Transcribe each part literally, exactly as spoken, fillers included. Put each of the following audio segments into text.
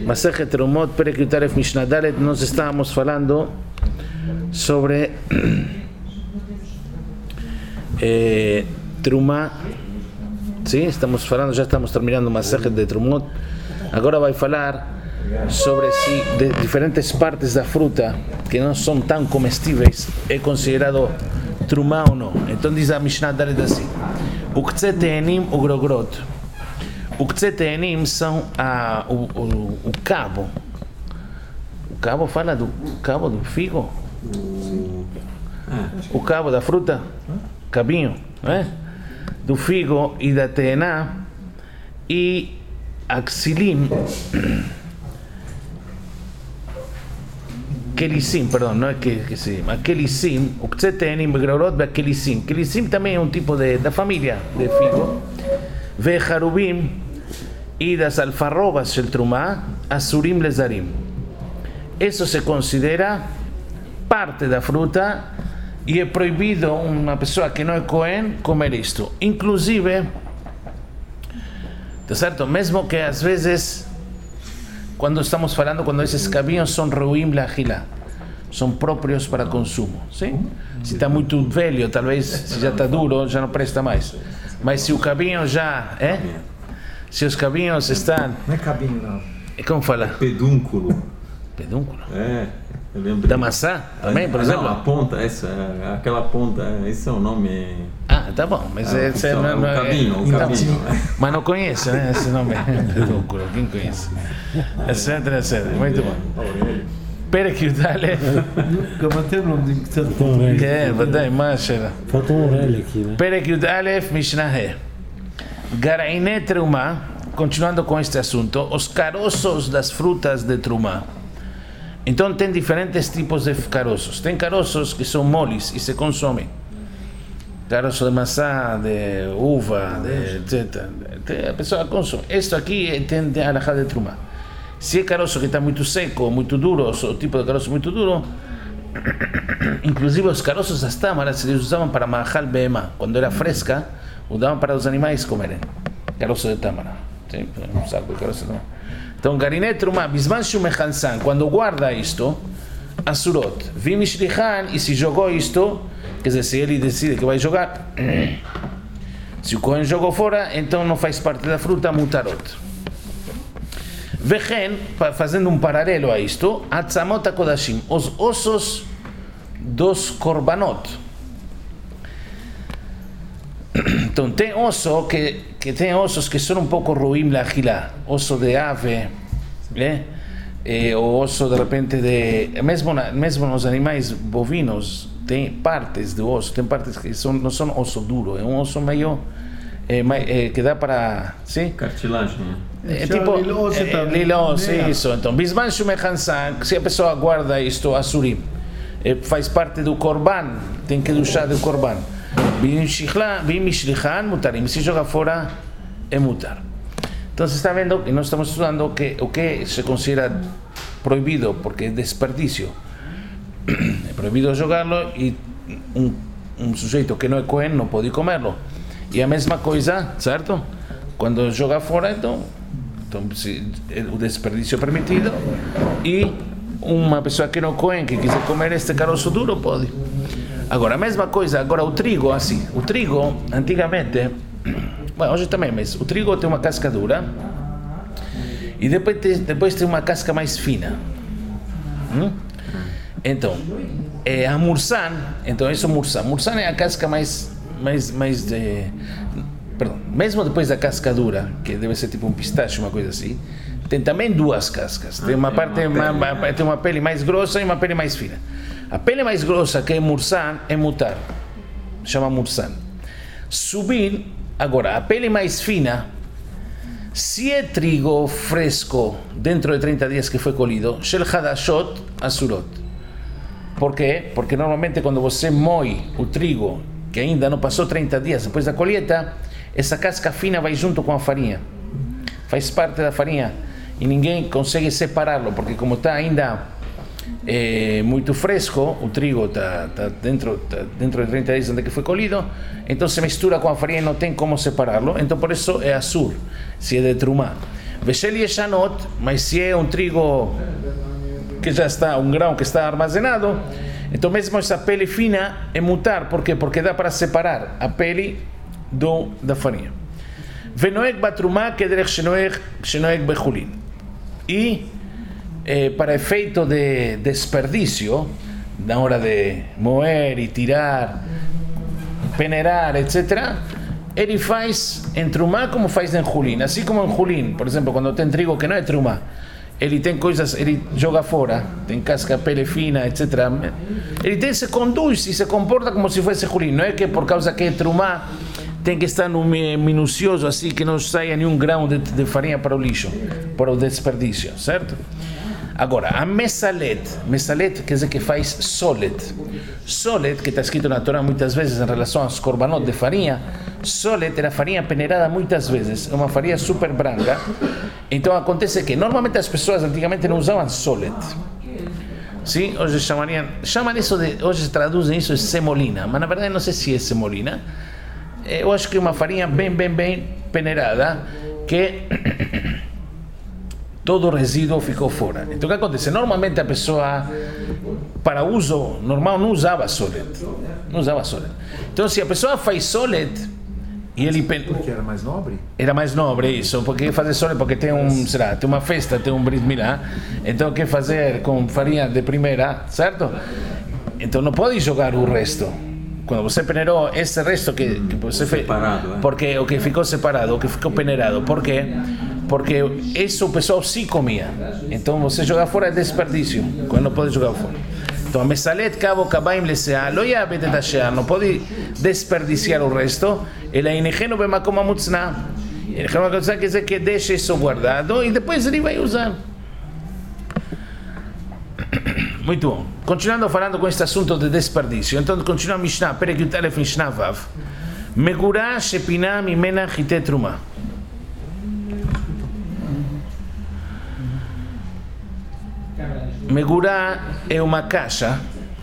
Masejet Terumot, Perek Yud Alef, Mishnah Dalet. Nos estábamos falando sobre eh, Trumá. Sí, estamos falando, já estamos terminando Masejet de Terumot. Agora vai falar sobre si de diferentes partes da fruta que não são tão comestíveis é considerado Trumá ou não. Então diz a Mishnah Dalet assim: Uktzeh Te'enim Ugrogrot. O Uktzeh Te'enim são a, o, o, o cabo. O cabo fala do cabo do figo? O cabo da fruta? Cabinho, não é? Do figo e da teena. E axilim. Kelissim, perdão, não é kelissim. A kelissim, o Uktzeh Te'enim Ugrogrot be kelissim. Kelissim também é um tipo de, da família de figo. Ve harubim. E das alfarrobas del Trumá, asurim lezarim. Isso se considera parte da fruta e é proibido uma pessoa que não é Cohen comer isto. Inclusive, tá certo? Mesmo que às vezes, quando estamos falando, quando esses cabinhos são ruim la gila, são próprios para consumo, sim? Se está muito velho, talvez, se já está duro, já não presta mais. Mas se o cabinho já é, se os cabinhos estão... Não é cabinho, não. Como fala? É pedúnculo. Pedúnculo? É, eu lembro. Da maçã também, por exemplo? Não, a ponta, essa, aquela ponta, esse é o nome. Ah, tá bom, mas é, esse é... o Não, cabinho, o então, cabinho. Mas não conheço, né, esse nome, pedúnculo, quem conhece? Etc, etcétera. Muito bom. Perek Yud Alef. גם אתם לומדים קצת. כן, ודאי, מה השאלה? פתאום עולה לי, כאילו. Perek Yud Alef, Mishnah He. Garainé Trumá, continuando com este assunto, os caroços das frutas de Trumá. Então tem diferentes tipos de caroços. Tem caroços que são moles e se consomem. Caroço de maçã, de uva, de, etcétera. A pessoa consome. Isto aqui tem a alahá de Trumá. Se é caroço que está muito seco, muito duro, o tipo de caroço muito duro, inclusive os caroços das tâmaras eles usavam para mahal behemá. Quando era fresca, usavam para os animais comerem. Caroço de tâmara. Sim, um saco de caroço de tâmara. Então, Gariné Trumá, Bisman Shumechansan, quando guarda isto, Asurot, Vimishlichan, e se jogou isto, quer dizer, se ele decide que vai jogar, se o Cohen jogou fora, então não faz parte da fruta, Mutarot. Vechen, fazendo um paralelo a isto, Atzamot HaKodashim, os ossos dos korbanot. Então tem osso que, que tem ossos que são um pouco ruim la gilá, osso de ave, né? E o osso de repente de mesmo na, mesmo nos animais bovinos tem partes do osso, tem partes que são, não são osso duro, é um osso meio é, é, que dá para, sim? Cartilagem. É tipo lilose, é, isso. Então, bisman shumechansan, se a pessoa guarda isto asurim, é, faz parte do korban, tem que duchar do korban. Bimishlichan mutarim, se joga fora é mutar. Então se está vendo que nós estamos estudando que o que se considera proibido porque é desperdício, é proibido jogá-lo e um, um sujeito que não é Cohen não pode comerlo. E a mesma coisa, certo? Quando joga fora, então, então se, o desperdício é permitido e uma pessoa que não é Cohen que quiser comer este caroço duro pode. Agora, a mesma coisa, agora o trigo, assim, o trigo, antigamente, bom, hoje também, mas o trigo tem uma casca dura e depois tem, depois tem uma casca mais fina. Hum? Então, é a mursan, então isso é mursan. Mursan é a casca mais, mais, mais de, perdão, mesmo depois da casca dura, que deve ser tipo um pistache, uma coisa assim, tem também duas cascas. Tem uma parte, uma, uma, tem uma pele mais grossa e uma pele mais fina. A pele mais grossa, que é mursan, é mutar. Chama mursan. Subir, agora, a pele mais fina, se é trigo fresco, dentro de trinta dias que foi colhido, shel hadashot asurot. Por quê? Porque normalmente quando você moe o trigo, que ainda não passou trinta dias depois da colheita, essa casca fina vai junto com a farinha. Faz parte da farinha. E ninguém consegue separá-lo, porque como está ainda... é muito fresco, o trigo está tá dentro, tá dentro de trinta dias onde que foi colhido, então se mistura com a farinha e não tem como separá-lo, então por isso é azul, se é de Trumá. Veshel Yeshanot, mas se é um trigo que já está, um grão que está armazenado, então mesmo essa pele fina é mutar. Por quê? Porque dá para separar a pele do, da farinha. Venoeg batrumá kederech shenoeg bechulin. E eh, para efeito de desperdício, na hora de moer e tirar, peneirar, etcétera, ele faz em trumá como faz em chulin. Assim como em chulin, por exemplo, quando tem trigo que não é trumá, ele tem coisas, ele joga fora, tem casca, pele fina, etcétera. Ele tem, se conduz e se comporta como se fosse chulin. Não é que por causa que é trumá tem que estar no minucioso, assim que não saia nenhum grão de, de farinha para o lixo, para o desperdício, certo? Agora, a mesalet, mesalet quer dizer que faz solet. Solet, que está escrito na Torá muitas vezes em relação aos korbanot de farinha, solet era farinha peneirada muitas vezes, uma farinha super branca. Então acontece que normalmente as pessoas antigamente não usavam solet. Sim, hoje chamariam, chamam isso de, hoje traduzem isso de semolina, mas na verdade não sei se é semolina. Eu acho que é uma farinha bem, bem, bem peneirada, que todo o resíduo ficou fora. Então o que acontece? Normalmente a pessoa, para uso normal, não usava solet. Não usava solet. Então se a pessoa faz solet, e ele... Porque era mais nobre? Era mais nobre isso, porque fazer solet, porque tem um, será, tem uma festa, tem um brit milá, então quer fazer com farinha de primeira, certo? Então não pode jogar o resto. Quando você peneirou esse resto que, que você fez, porque o que ficou separado, o que ficou peneirado, por quê? Porque isso o pessoal sim comia. Então você jogar fora é desperdício, quando não pode jogar fora. Então a mesalet cabo kabaim lesea, lo yabet et asher, não pode desperdiciar o resto. Ele é inigeno bemakom hamutzna. Inigeno bemakom hamutzna quer dizer que deixa isso guardado e depois ele vai usar. Muito bom. Continuando falando com este assunto de desperdício, então continua a Mishnah, Perek Yud Alef Mishnah Vav. Megurah shepina mimena chite truma. Megurah é uma caixa.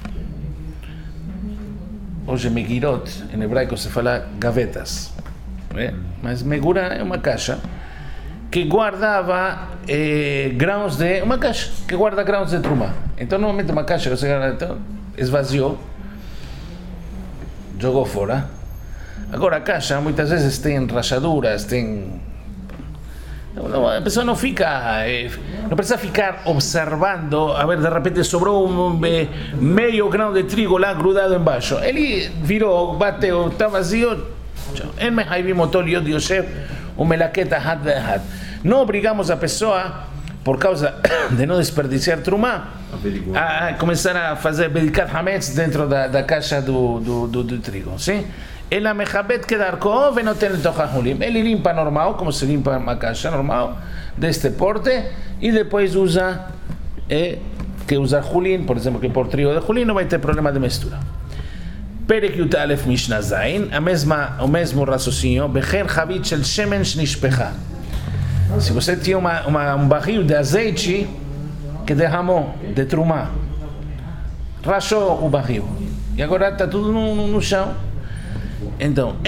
Hoje Megirot, em hebraico se fala gavetas. É? Mas Megurah é uma caixa que guardava eh, grãos de... Uma caixa que guarda grãos de truma. Então, normalmente uma caixa que você então, esvaziou, jogou fora. Agora, a caixa muitas vezes tem rachaduras, tem... Não, não, a pessoa não fica... Eh, não precisa ficar observando, a ver, de repente sobrou um eh, meio grão de trigo lá grudado embaixo. Ele virou, bateu, está vazio. En Mehaivim Otol Yod Yosef, o melaqueta hat de hat. Não obrigamos a pessoa, por causa de não desperdiciar trumá, a começar a fazer bedikat hametz dentro da, da caixa do, do, do, do trigo, sim? Ela mechabet kedarko venoten tochahulim. Ele limpa normal, como se limpa uma caixa normal deste porte, e depois usa, é, que usar hulin, por exemplo, que por trigo de hulin não vai ter problema de mistura. Perek Yud Alef Mishnah Zayin, a mesma, o mesmo raciocínio, becher chavit shel shemen shnishpecha. Se você tinha uma, uma, um barril de azeite que derramou de trumá, rachou o barril e agora está tudo no, no, no chão. Então,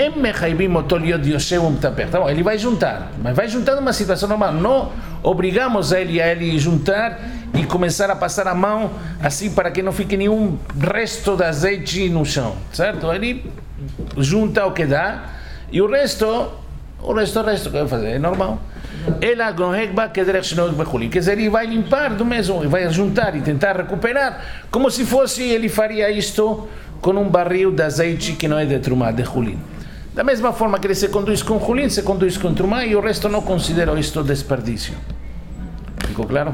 tá bom, ele vai juntar, mas vai juntar numa situação normal. Não obrigamos a ele a ele juntar e começar a passar a mão assim para que não fique nenhum resto de azeite no chão, certo? Ele junta o que dá e o resto, o resto, o resto que vai fazer é normal. Ela quer dizer, ele vai limpar do mesmo, vai juntar e tentar recuperar, como se fosse ele faria isto com um barril de azeite que não é de trumá, de hulin. Da mesma forma que ele se conduz com hulin, se conduz com trumá e o resto não considera isto desperdício. Ficou claro?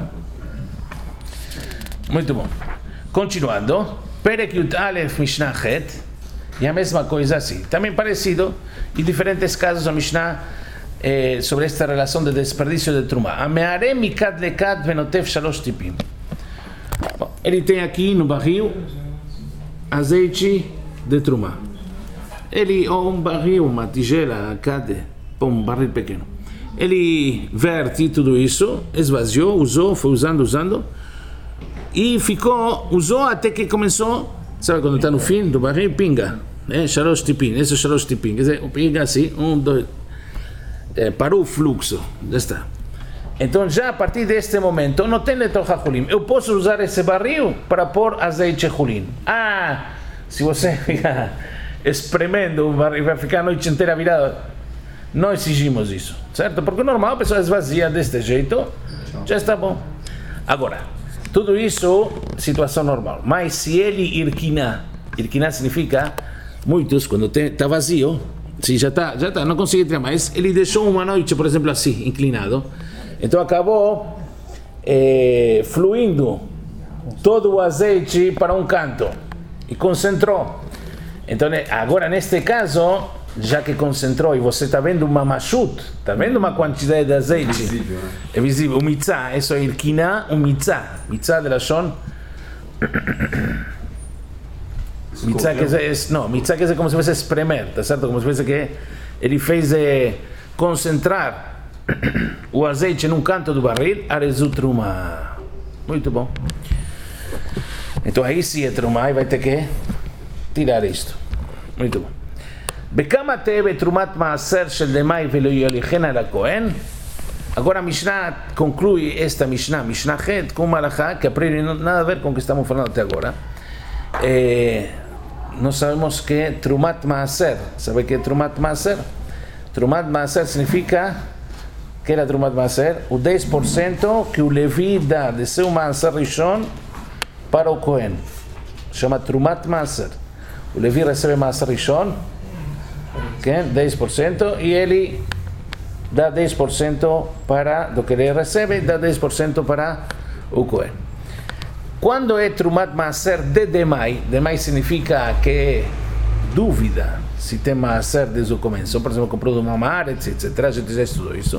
Muito bom. Continuando, Perek Yud Alef Mishnah Het, e a mesma coisa assim. Também parecido, em diferentes casos a Mishnah eh, sobre esta relação de desperdício de trumá. Ameare mikad lekad venotef shalosh tipim. Bom, ele tem aqui no barril azeite de trumá. Ele, ou um barril, uma tigela, cade, um barril pequeno. Ele verte tudo isso, esvaziou, usou, foi usando, usando, e ficou, usou até que começou, sabe quando está no fim do barril, pinga, né? Shalosh tipim, esse é shalosh tipim, quer dizer, pinga assim, um, dois, é, parou o fluxo, já está. Então já a partir deste momento não tem letocha chulin. Eu posso usar esse barril para pôr azeite chulin. Ah, se você ficar espremendo o barril, vai ficar a noite inteira virado. Não exigimos isso, certo? Porque o normal a pessoa esvazia deste jeito, já está bom. Agora, tudo isso, situação normal. Mas se ele irquinar, irquinar significa, muitos, quando está vazio, se já está, já está, não consegue tirar mais, ele deixou uma noite, por exemplo, assim, inclinado, então acabou eh, fluindo todo o azeite para um canto e concentrou. Então, agora, neste caso, já que concentrou e você está vendo uma machut, está vendo uma quantidade de azeite, é visível, né? É visível. O mitzah, isso é irkina, um mitzah, mitzah de Lashon. Mitzah quer dizer, não, mitzah quer dizer como se fosse espremer, tá certo? Como se fosse que ele fez eh, concentrar o azeite num canto do barril, arezu truma. Muito bom. Então aí sim é truma e vai ter que tirar isto. Muito bom. בכמה תהיה בתרומת מעשר של דמאי ולא יוליכן על הכהן? Agora a Mishnah conclui esta Mishnah, Mishnah Het, com uma halakha que aprende nada a ver com o que estamos falando até agora. Eh, nós sabemos que é Trumat Maaser. Sabe o que é Trumat Maaser? Trumat Maaser significa, que era Trumat Maaser? O dez por cento que o Levi dá de seu Maaser Rishon para o Kohen. Chama Trumat Maaser. O Levi recebe Maaser Rishon, dez por cento, e ele dá dez por cento para do que ele recebe, dá dez por cento para o Kohen. Quando é Trumat Maaser de Demai, Demai significa que é dúvida se tem Maaser desde o começo, por exemplo, comprou de uma Maaretz, etcétera. A gente já estudou isso.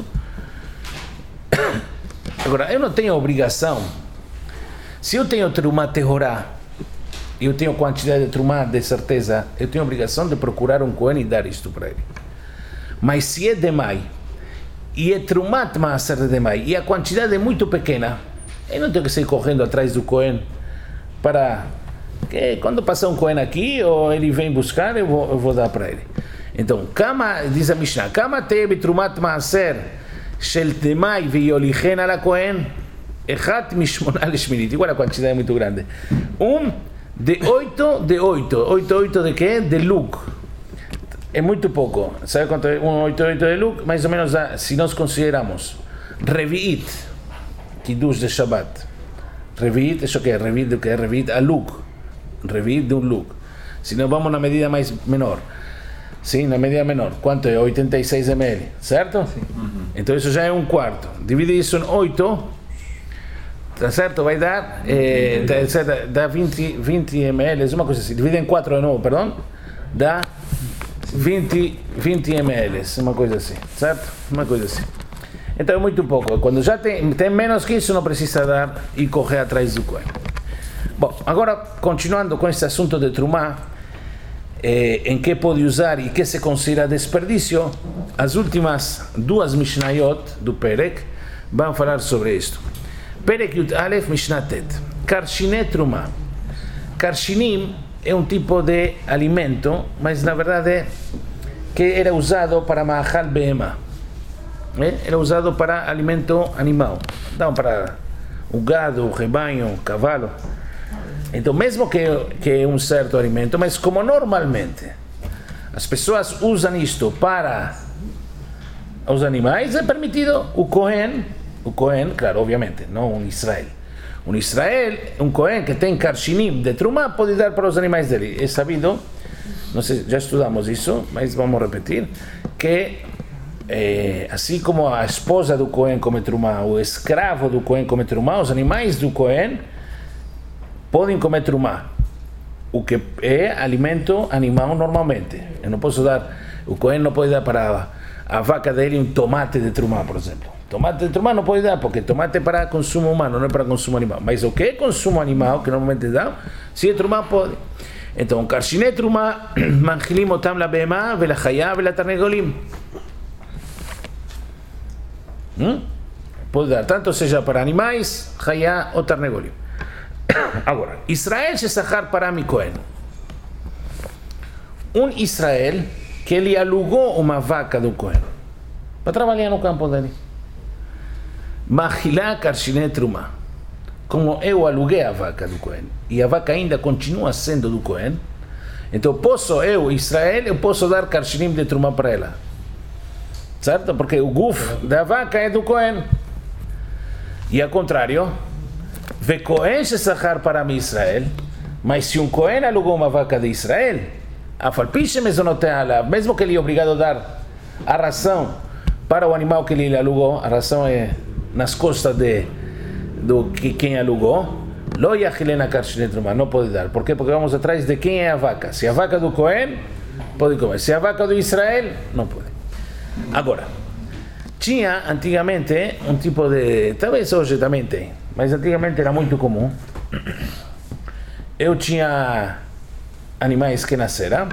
Agora, eu não tenho obrigação, se eu tenho Trumat Tehorá, eu tenho quantidade de trumá, de certeza, eu tenho a obrigação de procurar um Kohen e dar isto para ele. Mas se é demai, e é trumat maaser de demai, e a quantidade é muito pequena, eu não tenho que sair correndo atrás do Kohen para que quando passar um Kohen aqui, ou ele vem buscar, eu vou, eu vou dar para ele. Então, kama, diz a Mishnah, kama teve trumat maaser shel demai veyolichen ala Kohen, echat mishmona leshminit, igual a quantidade é muito grande. Um de oito, de oito. oito, oito de quê? De lug. É muito pouco. Sabe quanto é um oito, oito de lug? Mais ou menos, se nós consideramos Revi'it, Kiddush de Shabbat. Revi'it, isso que é? Revi'it do que é? Revi'it a lug. Revi'it de um lug. Se nós vamos na medida mais menor. Sim, na medida menor. Quanto é? oitenta e seis mililitros, certo? Sim. Uhum. Então isso já é um quarto. Divide isso em oito. Tá certo? Vai dar, eh, dá vinte, vinte mililitros, uma coisa assim, divide em quatro de novo, perdão, dá vinte, vinte mililitros, uma coisa assim, certo? Uma coisa assim. Então é muito pouco, quando já tem, tem menos que isso, não precisa dar e correr atrás do Kohen. Bom, agora continuando com esse assunto de trumá, eh, em que pode usar e que se considera desperdício, as últimas duas Mishnayot do Perek vão falar sobre isto. Perek Yud Aleph Mishnah Tet. Karshine Trumá. Karshinim é um tipo de alimento, mas na verdade que era usado para Mahal Behemah. Era usado para alimento animal. Então, para o gado, o rebanho, o cavalo. Então, mesmo que, que é um certo alimento, mas como normalmente as pessoas usam isto para os animais, é permitido o Kohen. O Kohen, claro, obviamente, não um Israel. Um Israel, um Kohen que tem Karshinim de Trumá, pode dar para os animais dele. É sabido, não sei, já estudamos isso, mas vamos repetir, que eh, assim como a esposa do Kohen come Trumá, o escravo do Kohen come Trumá, os animais do Kohen podem comer Trumá, o que é alimento animal normalmente. Eu não posso dar, o Kohen não pode dar para a vaca dele um tomate de Trumá, por exemplo. Tomate de trumá não pode dar, porque tomate é para consumo humano, não é para consumo animal. Mas o que é consumo animal, que normalmente dá, se é trumá, pode. Então, Karshine Trumá, manchilim otam la behemah, vela chaya, vela tarnegolim. Hum? Pode dar, tanto seja para animais, chaya ou tarnegolim. Agora, Israel se sahar para mi Kohen. Um Israel que ele alugou uma vaca do Kohen para trabalhar no campo dele. Mahilá Karshiné Trumá. Como eu aluguei a vaca do Cohen, e a vaca ainda continua sendo do Cohen, então posso, eu, Israel, eu posso dar Karshinim de Trumá para ela. Certo? Porque o guf da vaca é do Cohen. E ao contrário, Ve Cohen se sahar para mim Israel, mas se um Cohen alugou uma vaca de Israel, a falpiche mesonoteala, mesmo que ele é obrigado a dar a ração para o animal que ele alugou, a ração é nas costas de do que quem alugou, lo yachilena karshiné trumá, não pode dar. Por quê? Porque vamos atrás de quem é a vaca. Se a vaca do Cohen, pode comer. Se a vaca do Israel, não pode. Agora, tinha antigamente um tipo de, talvez hoje também tem, mas antigamente era muito comum. Eu tinha animais que nasceram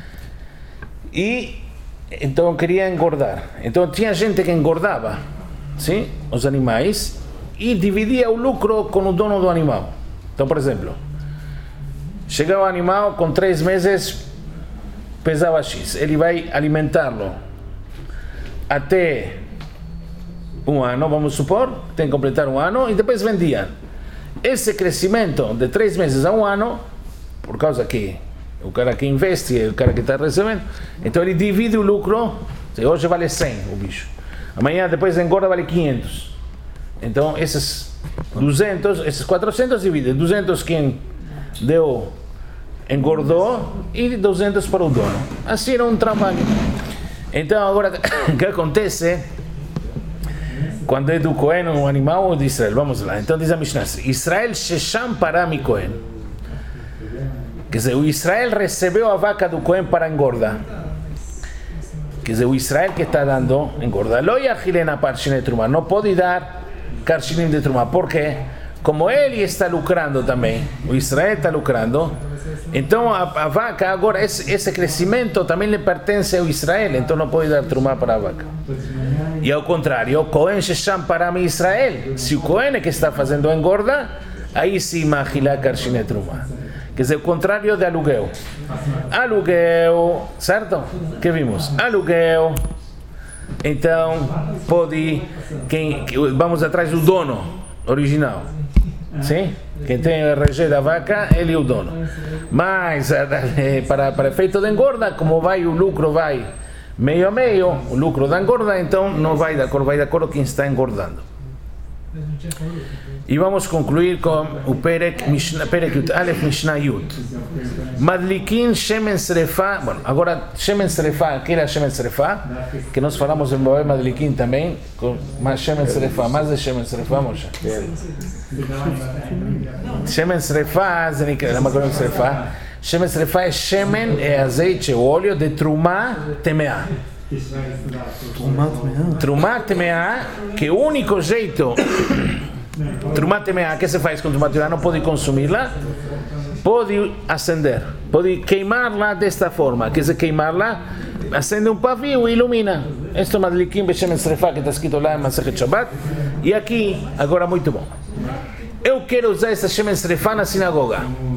e então eu queria engordar. Então tinha gente que engordava, sim, os animais e dividia o lucro com o dono do animal. Então, por exemplo, chegava o animal com três meses, pesava X, ele vai alimentá-lo até um ano, vamos supor, tem que completar um ano e depois vendia. Esse crescimento de três meses a um ano, por causa que o cara que investe é o cara que está recebendo, então ele divide o lucro. Hoje vale cem o bicho, amanhã depois engorda vale quinhentos, então esses duzentos, esses quatrocentos divide, duzentos quem deu engordou e duzentos para o dono. Assim era um trabalho. Então agora o que acontece quando é do Cohen um animal ou de Israel? Vamos lá, então diz a Mishnah, Israel shesham para mi Cohen, quer dizer, o Israel recebeu a vaca do Cohen para engordar, quer dizer, o Israel que está dando engorda. Lo yachilena karshiné trumá, não pode dar karshinim de trumá, porque como ele está lucrando também, o Israel está lucrando, então a, a vaca agora, esse, esse crescimento também lhe pertence ao Israel, então não pode dar trumá para a vaca. E ao contrário, Cohen shesham para mim Israel, se o Cohen é que está fazendo a engorda, aí sim mahilá karshiné trumá. Quer dizer, o contrário de aluguel. Aluguel, certo? Que vimos? Aluguel. Então, pode, quem, vamos atrás do dono original. Sim? Quem tem o R G da vaca, ele é o dono. Mas, para, para efeito de engorda, como vai o lucro, vai meio a meio, o lucro da engorda, então não vai de acordo, vai de acordo quem está engordando. E vamos concluir com o Perek Mishnah, Perek Yud Alef Mishnah Yud. Madlikin Shemen Srefa. Bom, agora Shemen Srefa, que era Shemen Srefa, que nós falamos em Babel Madlikin também, com mais Shemen Srefa, mais de Shemen Srefa, Moshe. Shemen Srefa, é uma coisa Srefa. Shemen Srefa é Shemen, é azeite, o óleo de Trumá Temeá. Trumá Temeá, que o único jeito Trumá Temeá que se faz com Trumá Temeá, não pode consumi-la, pode acender, pode queimá-la desta forma, quer dizer, queimá-la, acende um pavio e ilumina. Isto é Madlikim Beshemen Srefa, que está escrito lá em Masechet Shabbat. E aqui, agora muito bom, eu quero usar essa Shemen Srefa na sinagoga.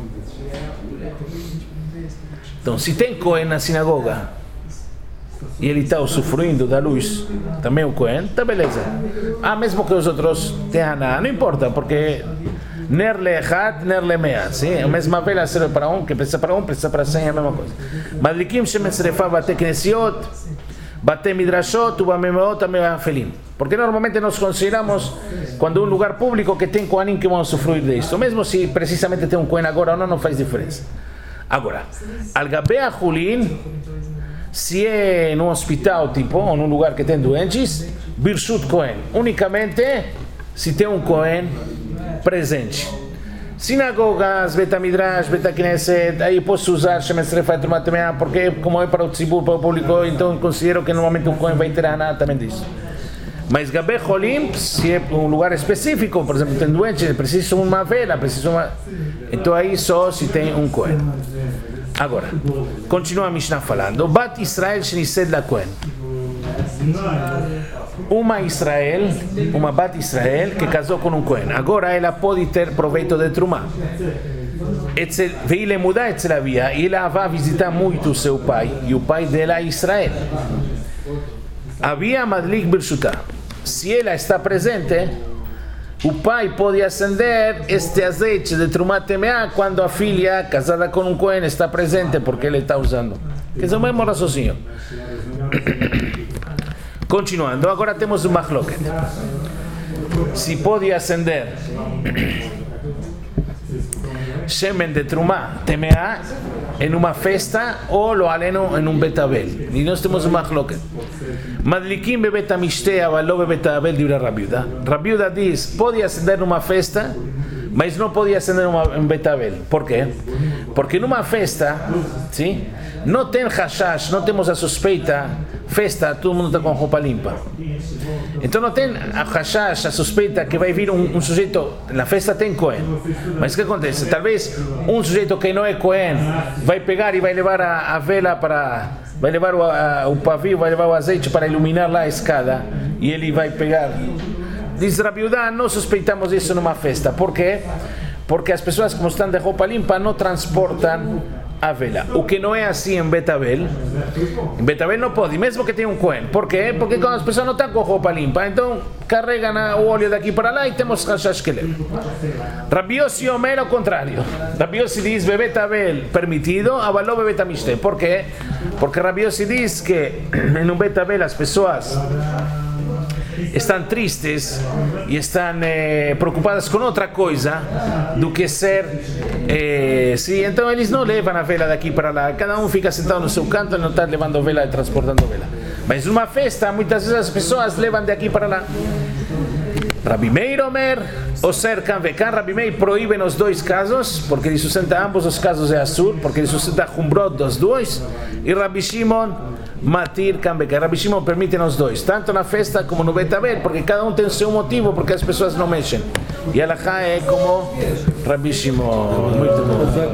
Então, se tem Cohen na sinagoga e ele está usufruindo da luz, também o Cohen, tá beleza. Ah, mesmo que os outros tenham nada, não importa, porque ner lehat, ner lemea, sim? A mesma vela serve para um, que precisa para um, precisa para cem, é a mesma coisa. Madlikim shemen srefa bate knesiot, bate midrashot, ubamemeot, ameafelim. Porque normalmente nós consideramos, quando um lugar público que tem Cohenim que vão usufruir disso, mesmo se precisamente tem um Cohen agora ou não, não faz diferença. Agora, Al-Gabea Hulin, se é num hospital, tipo, ou num lugar que tem doentes, Birshut Cohen, unicamente se tem um Cohen presente. Sinagogas, Betamidrash, Betakneset, aí posso usar Shemen Srefa e Trumá Temeá, porque como é para o tzibur, para o público, então considero que normalmente um Cohen vai ter a nada também disso. Mas Gabé Holim, se é um lugar específico, por exemplo, tem doentes, precisa uma vela, precisa uma... Então aí só se tem um Cohen. Agora, continua a Mishnah falando. Bat Israel Shenised la Cohen. Uma Israel, uma Bat Israel que casou com um Cohen. Agora ela pode ter proveito de Trumá. Veio mudar etzel havia e ela vai visitar muito o seu pai e o pai dela é Israel. Havia Madlik Birshutá. se ela está presente, o pai pode acender este azeite de Trumá Temeá quando a filha, casada com um Cohen, está presente, porque ele está usando. Que é o mesmo raciocínio. Continuando, agora temos o Mahloket. Se pode acender Shemen de Trumá Temeá em uma festa ou lo aleno em um betabel. E nós temos o Mahloket. Madlikim bebet amishte, avaló bebet abel, livra Rabiuda. Rabiuda diz, pode acender numa festa, mas não pode acender em um betabel. Por quê? Porque numa festa, sim, não tem hashash, não temos a suspeita, festa, todo mundo está com roupa limpa. Então não tem a hashash, a suspeita que vai vir um, um sujeito, na festa tem Cohen. Mas o que acontece? Talvez um sujeito que não é Cohen vai pegar e vai levar a, a vela para... vai levar o, a, o pavio, vai levar o azeite para iluminar lá a escada e ele vai pegar. Diz Rabiuda, não suspeitamos isso numa festa. Por quê? Porque as pessoas, como estão de roupa limpa, não transportam a vela. O que não é assim em Betabel. Em Betabel não pode, mesmo que tenha um Cohen. Por quê? Porque quando as pessoas não estão com roupa limpa, então carregam o óleo daqui para lá e temos hashash que levar. Rabbi Yossi Omer ao contrário. Rabbi Yossi diz Betabel permitido, avaló Betamishte. Por quê? Porque Rabbi Yossi diz que em um Betabel as pessoas estão tristes e estão eh, preocupadas com outra coisa do que ser eh, sim, então eles não levam a vela daqui para lá, cada um fica sentado no seu canto e não está levando vela e transportando vela. Mas numa festa muitas vezes as pessoas levam daqui para lá. Rabi Meir Omer, o ser Kanvekan, Rabi Meir proíbe nos dois casos, porque ele sustenta ambos os casos é azul, porque ele sustenta Humbrot dos dois, e Rabi Shimon Matir Kanvekan. Rabi Shimon permite nos dois, tanto na festa como no Betabel, porque cada um tem seu motivo, porque as pessoas não mexem. E a Alahá é como Rabi Shimon. Muito bom.